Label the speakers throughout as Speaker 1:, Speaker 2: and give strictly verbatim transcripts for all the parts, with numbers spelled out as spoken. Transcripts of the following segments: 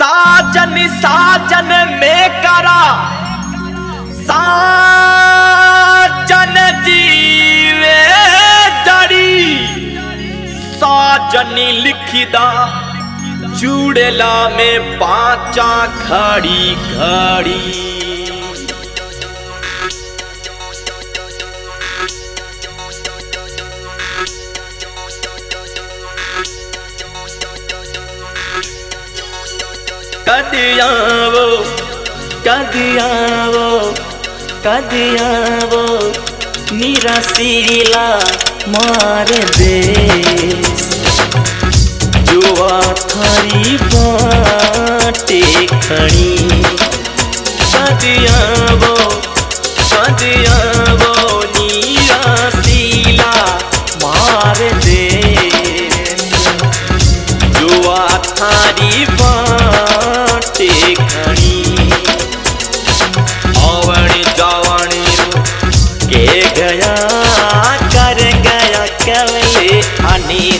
Speaker 1: साजन साजन में करा साजन जीवे जड़ी साजनी लिखिदा चूड़ेला में पांचा खड़ी खड़ी कदियावो कदियावो कदियावो निराशीला मार दे जुआ थारी बाटे खड़ी कदियावो कदियावो निराशीला मार दे जुआ थारी बाटे खड़ी आवण जावण के गया कर गया कवले अनेक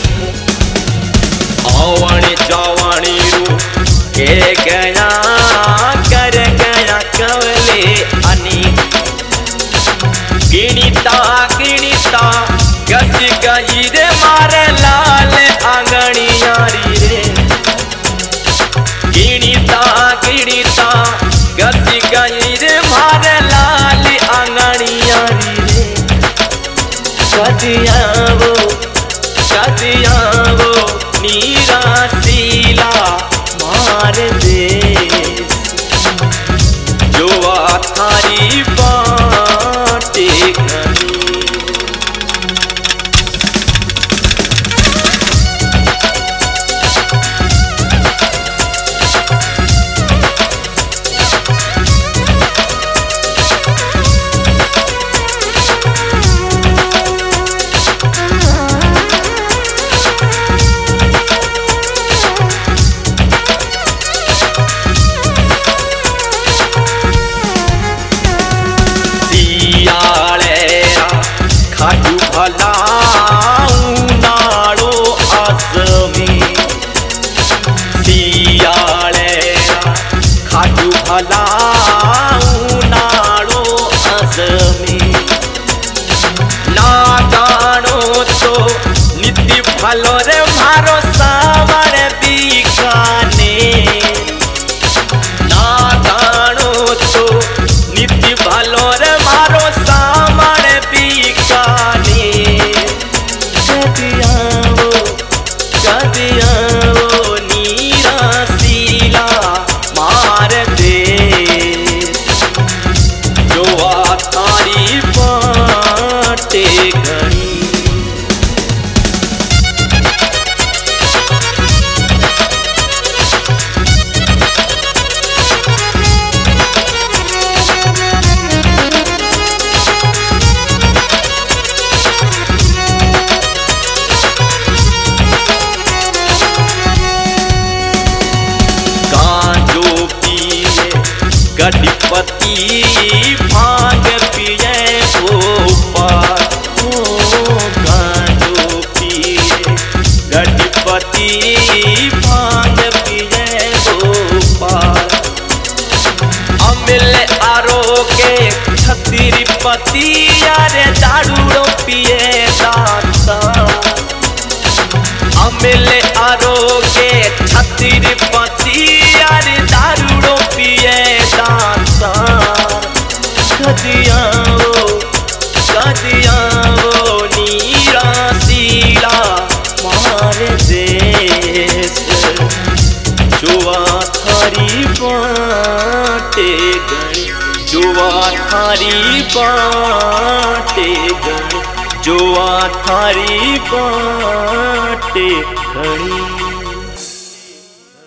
Speaker 1: आवण जावण के गया कर गया कवले अनेक गिणिता गिणिता गस गई रे मार लाल आंगणियारी रे गिणिता गिणिता गस गई रे मार लाल आंगणियारी रे कदियावो कदियावो निराशीला मार दे जुआ थारी बाटे खड़ी खाटू भला नाड़ो आसमी सियाले खाटू भला नाड़ो आसमी ना गानो तो नीति भलो रे मारो सावर बीकाने ना गानो तो नीति भलो रे मारो सावर बीकाने कदियावो कदियावो निराशीला मार दे जुआ थारी बाटे खड़ी गणपति भांग पिए गोपाल ओ गांजो पिए गणपति भांग पिए गोपाल अमिल आरोग्य छत्रपति यारे दारू पिए दाता अमिल आरोग्य छत्रपति यारे दारू पिए दाता कदियावो कदियावो निराशीला मार दे जुआ थारी बाटे गणी जुआ थारी बाटे गणी जुआ थारी बाटे गणी।